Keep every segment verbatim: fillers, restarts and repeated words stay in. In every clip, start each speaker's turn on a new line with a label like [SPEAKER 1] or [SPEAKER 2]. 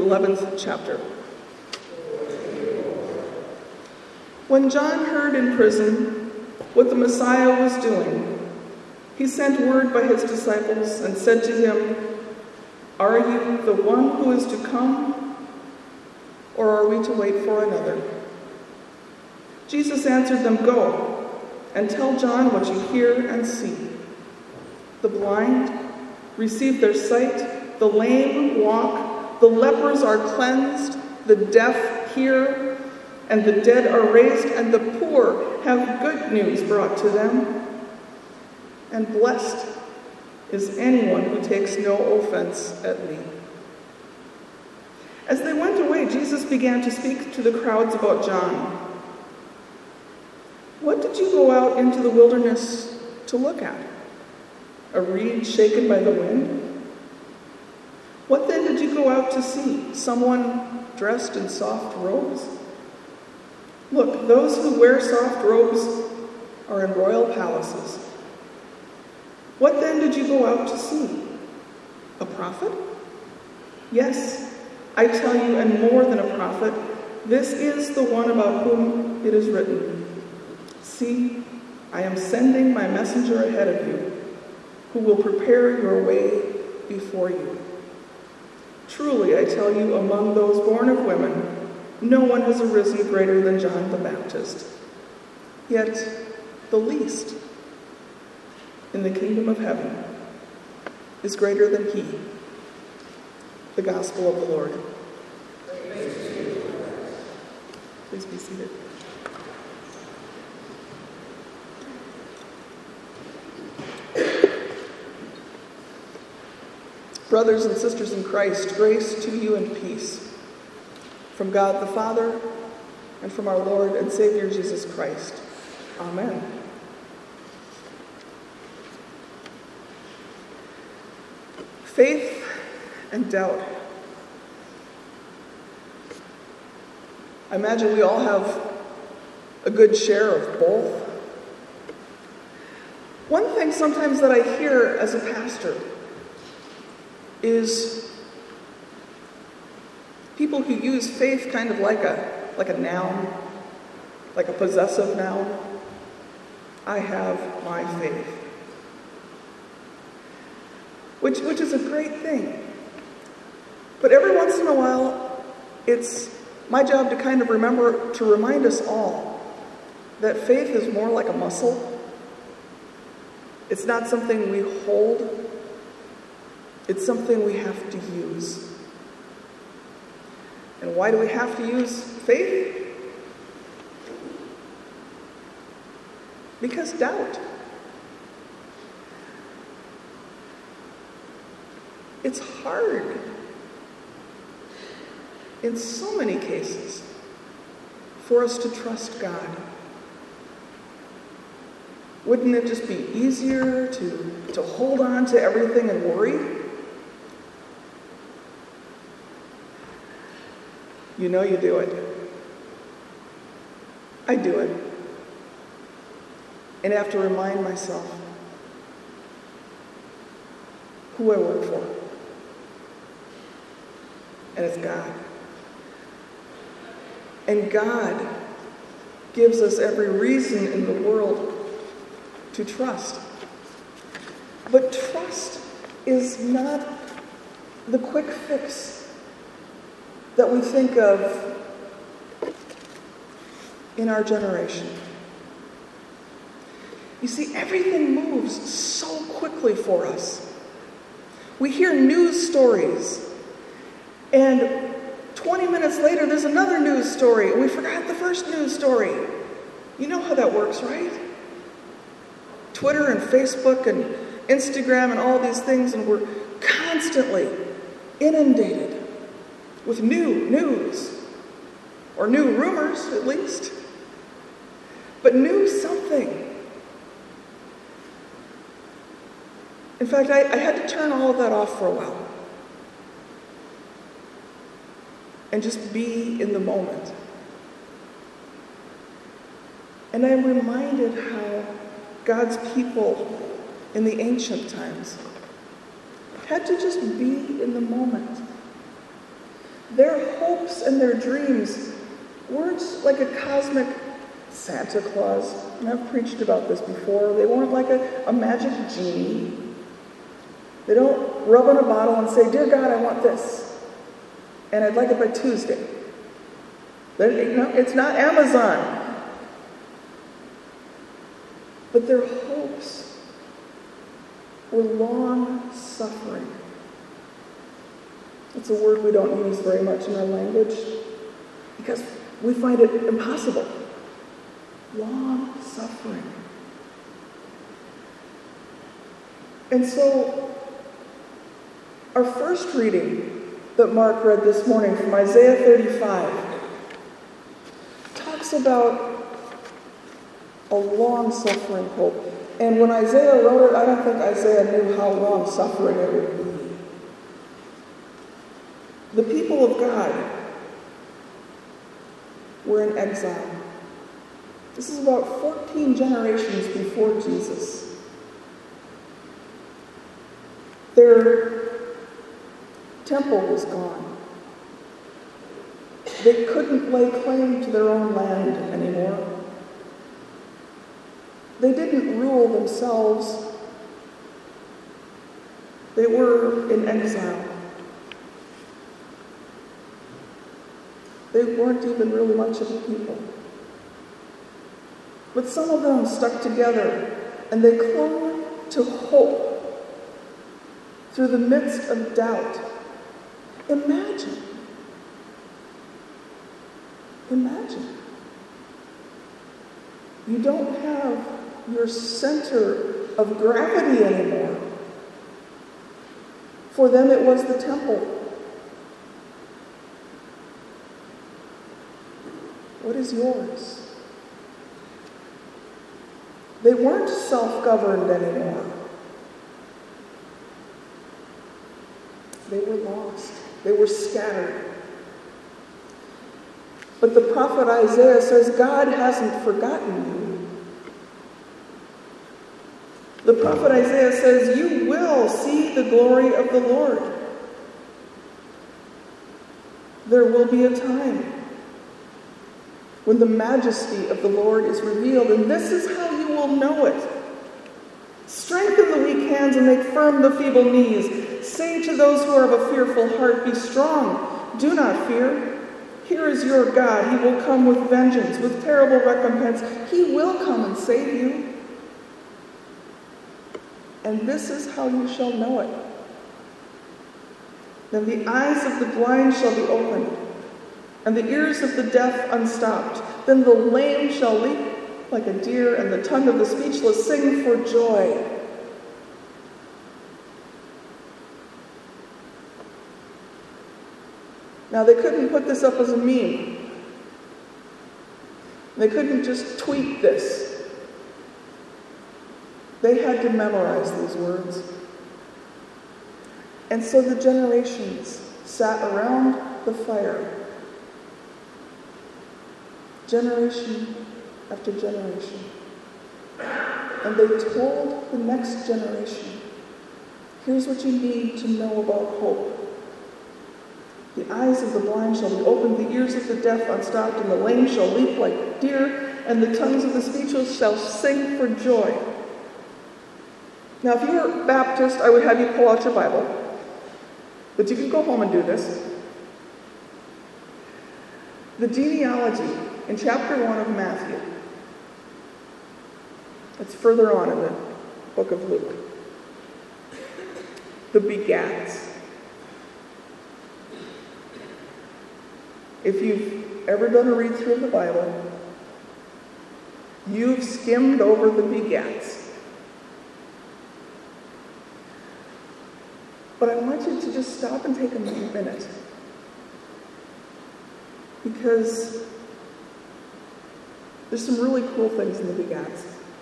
[SPEAKER 1] eleventh chapter. When John heard in prison what the Messiah was doing, he sent word by his disciples and said to him, "Are you the one who is to come, or are we to wait for another?" Jesus answered them, "Go and tell John what you hear and see. The blind receive their sight, the lame walk, the lepers are cleansed, the deaf hear, and the dead are raised, and the poor have good news brought to them. And blessed is anyone who takes no offense at me." As they went away, Jesus began to speak to the crowds about John. "What did you go out into the wilderness to look at? A reed shaken by the wind? What then did you go out to see? Someone dressed in soft robes? Look, those who wear soft robes are in royal palaces. What then did you go out to see? A prophet? Yes, I tell you, and more than a prophet, this is the one about whom it is written, 'See, I am sending my messenger ahead of you, who will prepare your way before you.' Truly, I tell you, among those born of women, no one has arisen greater than John the Baptist. Yet the least in the kingdom of heaven is greater than he." The Gospel of the Lord. Please be seated. Brothers and sisters in Christ, grace to you and peace from God the Father and from our Lord and Savior Jesus Christ. Amen. Faith and doubt. I imagine we all have a good share of both. One thing sometimes that I hear as a pastor is people who use faith kind of like a like a noun, like a possessive noun. I have my faith. Which which is a great thing. But every once in a while, it's my job to kind of remember to remind us all that faith is more like a muscle. It's not something we hold. It's something we have to use. And why do we have to use faith? Because doubt. It's hard in so many cases for us to trust God. Wouldn't it just be easier to, to hold on to everything and worry? You know you do it. I do it. And I have to remind myself who I work for. And it's God. And God gives us every reason in the world to trust. But trust is not the quick fix that we think of in our generation. You see, everything moves so quickly for us. We hear news stories, and twenty minutes later, there's another news story, and we forgot the first news story. You know how that works, right? Twitter and Facebook and Instagram and all these things, and we're constantly inundated with new news, or new rumors at least, but new something. In fact, I, I had to turn all of that off for a while and just be in the moment. And I'm reminded how God's people in the ancient times had to just be in the moment. Their hopes and their dreams weren't like a cosmic Santa Claus, and I've preached about this before. They weren't like a, a magic genie. They don't rub on a bottle and say, "Dear God, I want this, and I'd like it by Tuesday." They're, no, it's not Amazon. But their hopes were long-suffering. It's a word we don't use very much in our language because we find it impossible. Long-suffering. And so, our first reading that Mark read this morning from Isaiah thirty-five talks about a long-suffering hope. And when Isaiah wrote it, I don't think Isaiah knew how long-suffering it would be. The people of God were in exile. This is about fourteen generations before Jesus. Their temple was gone. They couldn't lay claim to their own land anymore. They didn't rule themselves. They were in exile. They weren't even really much of a people. But some of them stuck together, and they clung to hope through the midst of doubt. Imagine. Imagine. You don't have your center of gravity anymore. For them, it was the temple. What is yours? They weren't self-governed anymore. They were lost. They were scattered. But the prophet Isaiah says, God hasn't forgotten you. The prophet Isaiah says, you will see the glory of the Lord. There will be a time when the majesty of the Lord is revealed, and this is how you will know it. Strengthen the weak hands and make firm the feeble knees. Say to those who are of a fearful heart, be strong, do not fear. Here is your God. He will come with vengeance, with terrible recompense. He will come and save you. And this is how you shall know it. Then the eyes of the blind shall be opened, and the ears of the deaf unstopped. Then the lame shall leap like a deer, and the tongue of the speechless sing for joy. Now, they couldn't put this up as a meme. They couldn't just tweet this. They had to memorize these words. And so the generations sat around the fire. Generation after generation. And they told the next generation, here's what you need to know about hope. The eyes of the blind shall be opened, the ears of the deaf unstopped, and the lame shall leap like deer, and the tongues of the speechless shall sing for joy. Now, if you were Baptist, I would have you pull out your Bible. But you can go home and do this. The genealogy in chapter one of Matthew. It's further on in the book of Luke. The begats. If you've ever done a read-through of the Bible, you've skimmed over the begats. But I want you to just stop and take a minute. Because there's some really cool things in the begats,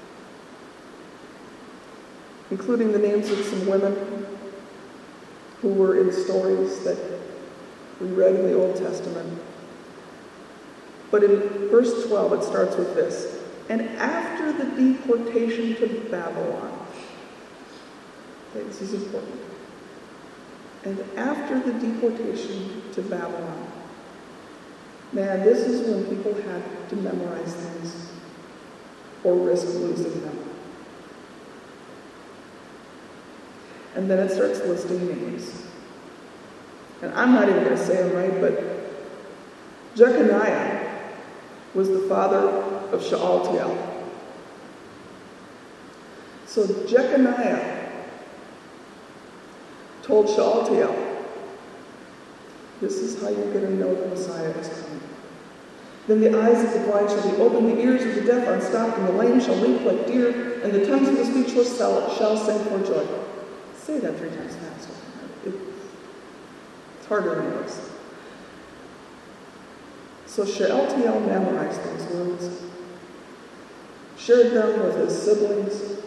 [SPEAKER 1] including the names of some women who were in stories that we read in the Old Testament. But in verse twelve, it starts with this. And after the deportation to Babylon, okay, this is important. and after the deportation to Babylon. Man, this is when people had to memorize things or risk losing them. And then it starts listing names. And I'm not even going to say them right, but Jeconiah was the father of Shealtiel. So Jeconiah told Shealtiel, this is how you're going to know the Messiah is coming. Then the eyes of the blind shall be opened, the ears of the deaf unstopped, and the lame shall leap like deer, and the tongues of the speechless shall, shall sing for joy. Say that three times fast. It, it's harder than it looks. So Shealtiel memorized those words, shared them with his siblings,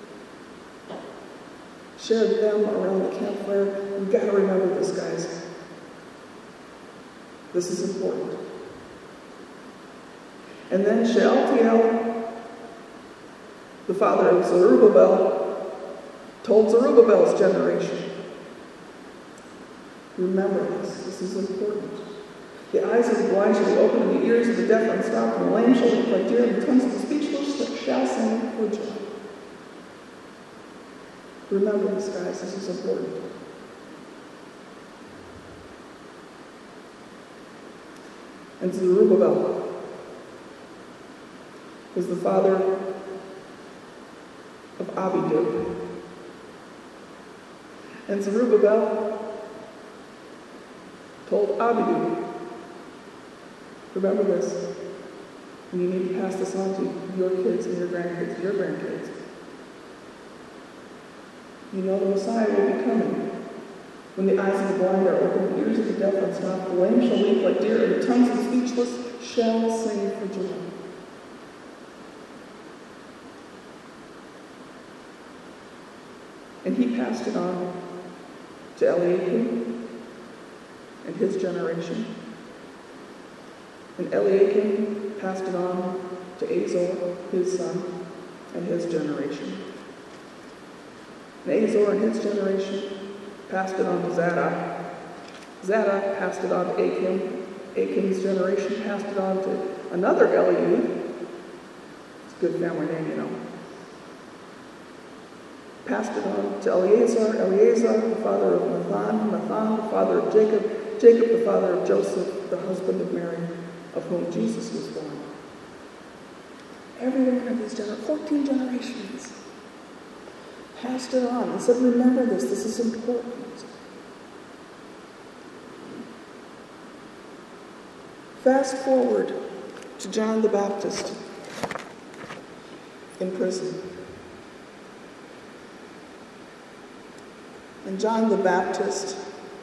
[SPEAKER 1] shared them around the campfire. We've got to remember this, guys. This is important. And then Shealtiel, the father of Zerubbabel, told Zerubbabel's generation, remember this, this is important. The eyes of the blind shall be opened, and the ears of the deaf unstopped, and the lame shall leap like deer, and the tongues of the speechless shall sing for joy. Remember this, guys, this is important. And Zerubbabel was the father of Abidub. And Zerubbabel told Abidub, remember this, and you need to pass this on to your kids and your grandkids and your grandkids. You know the Messiah will be coming. When the eyes of the blind are opened, the ears of the deaf unstopped, the lame shall leap like deer, and the tongues of the speechless shall sing for joy. And he passed it on to Eliakim and his generation. And Eliakim passed it on to Azor, his son, and his generation. And Azor and his generation passed it on to Zadok. Zadok passed it on to Achim. Achim's generation passed it on to another Eliud. It's a good family name, you know. Passed it on to Eleazar, Eleazar, the father of Nathan, Nathan, the father of Jacob, Jacob, the father of Joseph, the husband of Mary, of whom Jesus was born. Every one of these generations, fourteen generations, passed it on and said, remember this, this is important. Fast forward to John the Baptist in prison. And John the Baptist,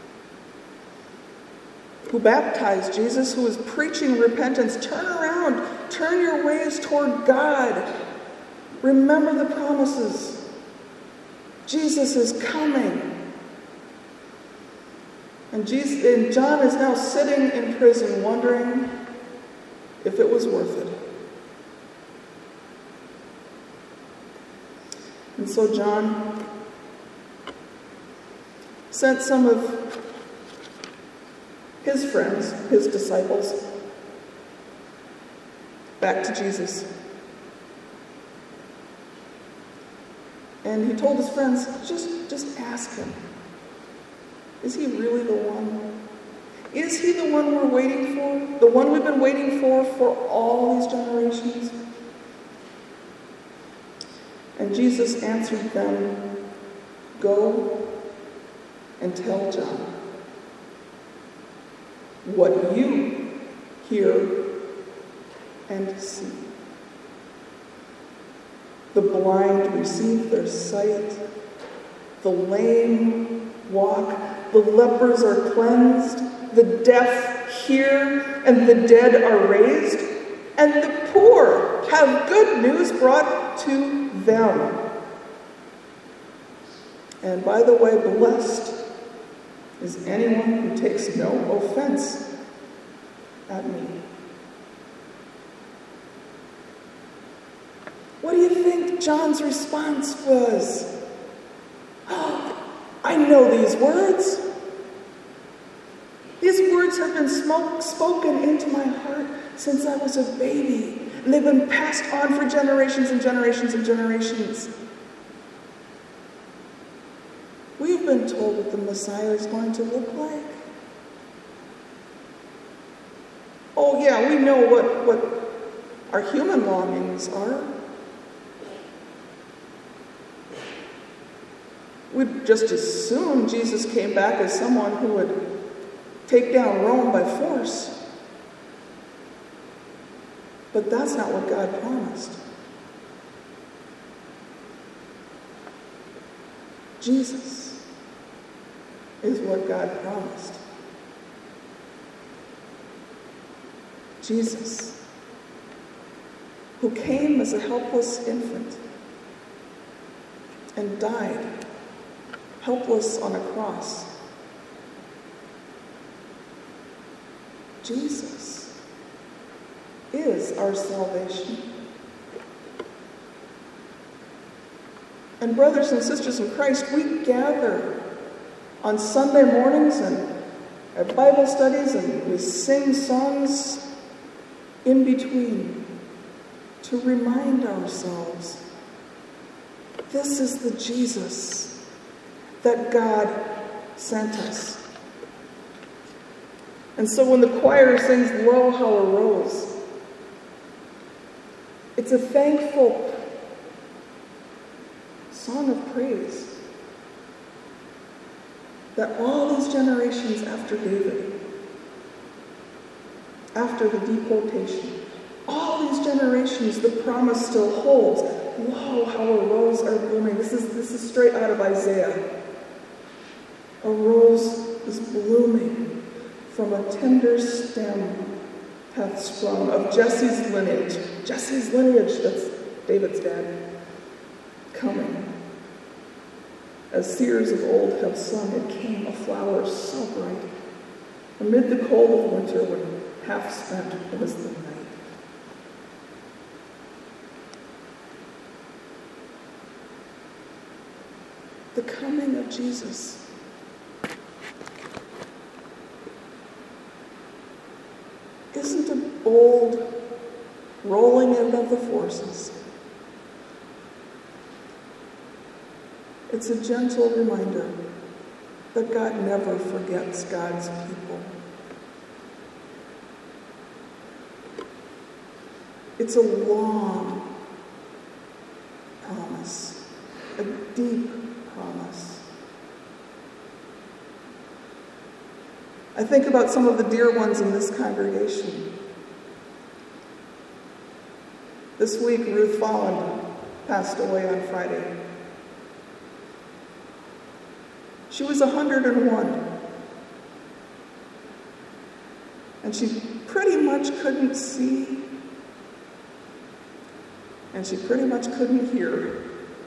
[SPEAKER 1] who baptized Jesus, who was preaching repentance, turn around, turn your ways toward God. Remember the promises. Jesus is coming. And, Jesus, and John is now sitting in prison wondering if it was worth it. And so John sent some of his friends, his disciples, back to Jesus. And he told his friends, just, just ask him. Is he really the one? Is he the one we're waiting for? The one we've been waiting for for all these generations? And Jesus answered them, go and tell John what you hear and see. The blind receive their sight, the lame walk, the lepers are cleansed, the deaf hear, and the dead are raised, and the poor have good news brought to them. And by the way, blessed is anyone who takes no offense at me. What do you think John's response was? Oh, I know these words. These words have been smoke, spoken into my heart since I was a baby, and they've been passed on for generations and generations and generations. We've been told what the Messiah is going to look like. Oh yeah, we know what, what our human longings are. We'd just as soon Jesus came back as someone who would take down Rome by force. But that's not what God promised. Jesus is what God promised. Jesus, who came as a helpless infant and died helpless on a cross. Jesus is our salvation. And brothers and sisters in Christ, we gather on Sunday mornings and at Bible studies, and we sing songs in between to remind ourselves this is the Jesus that God sent us. And so when the choir sings Lo, How a Rose, it's a thankful song of praise that all these generations after David, after the deportation, all these generations, the promise still holds. Lo, how a rose are blooming. This is, this is straight out of Isaiah. A rose is blooming from a tender stem hath sprung of Jesse's lineage. Jesse's lineage, that's David's dad, coming. As seers of old have sung, it came a flower so bright. Amid the cold of winter, when half spent was the night. The coming of Jesus isn't a bold rolling in of the forces. It's a gentle reminder that God never forgets God's people. It's a long promise, a deep promise. I think about some of the dear ones in this congregation. This week, Ruth Folland passed away on Friday. She was one hundred and one. And she pretty much couldn't see. And she pretty much couldn't hear.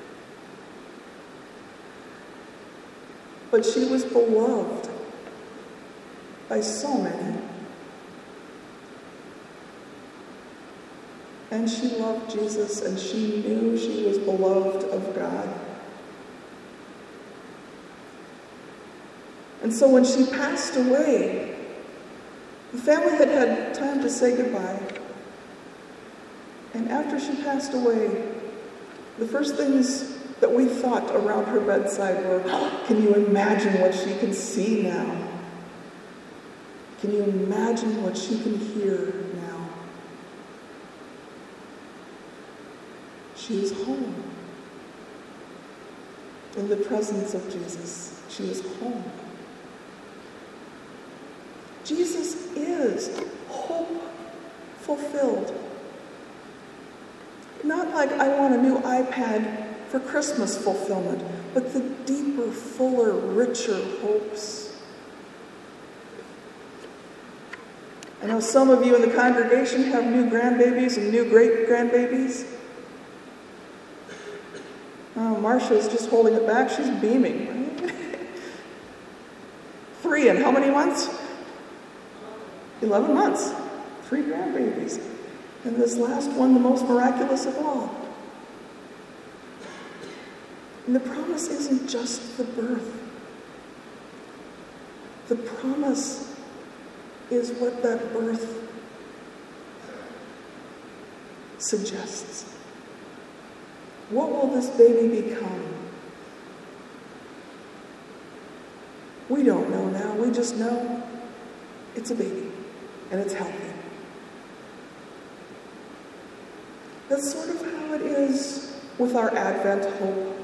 [SPEAKER 1] But she was beloved by so many. And she loved Jesus, and she knew she was beloved of God. And so when she passed away, the family had had time to say goodbye. And after she passed away, the first things that we thought around her bedside were, can you imagine what she can see now? Can you imagine what she can hear now? She is home. In the presence of Jesus, she is home. Jesus is hope fulfilled. Not like I want a new iPad for Christmas fulfillment, but the deeper, fuller, richer hopes. I know some of you in the congregation have new grandbabies and new great-grandbabies. Oh, Marcia's just holding it back. She's beaming. Three in how many months? Eleven months. Three grandbabies. And this last one, the most miraculous of all. And the promise isn't just the birth. The promise is what that birth suggests. What will this baby become? We don't know now. We just know it's a baby and it's healthy. That's sort of how it is with our Advent hope.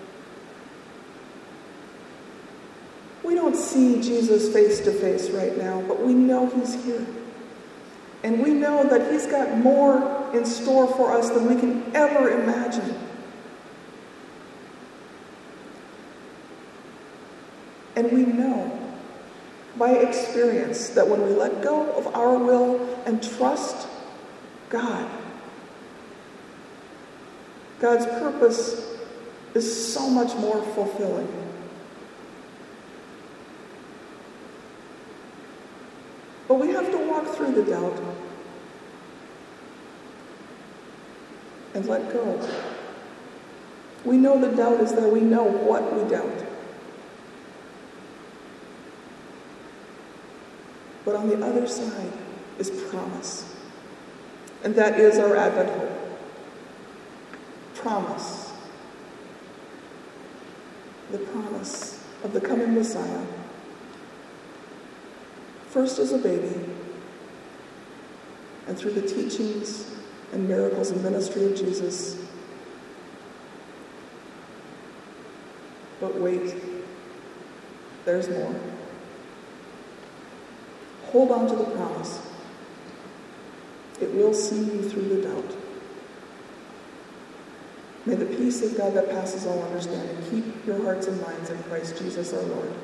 [SPEAKER 1] We don't see Jesus face to face right now, but we know he's here. And we know that he's got more in store for us than we can ever imagine. And we know by experience that when we let go of our will and trust God, God's purpose is so much more fulfilling. But we have to walk through the doubt and let go. We know the doubt is there. We know what we doubt. But on the other side is promise. And that is our Advent hope. Promise. The promise of the coming Messiah. First as a baby, and through the teachings and miracles and ministry of Jesus. But wait, there's more. Hold on to the promise. It will see you through the doubt. May the peace of God that passes all understanding keep your hearts and minds in Christ Jesus our Lord.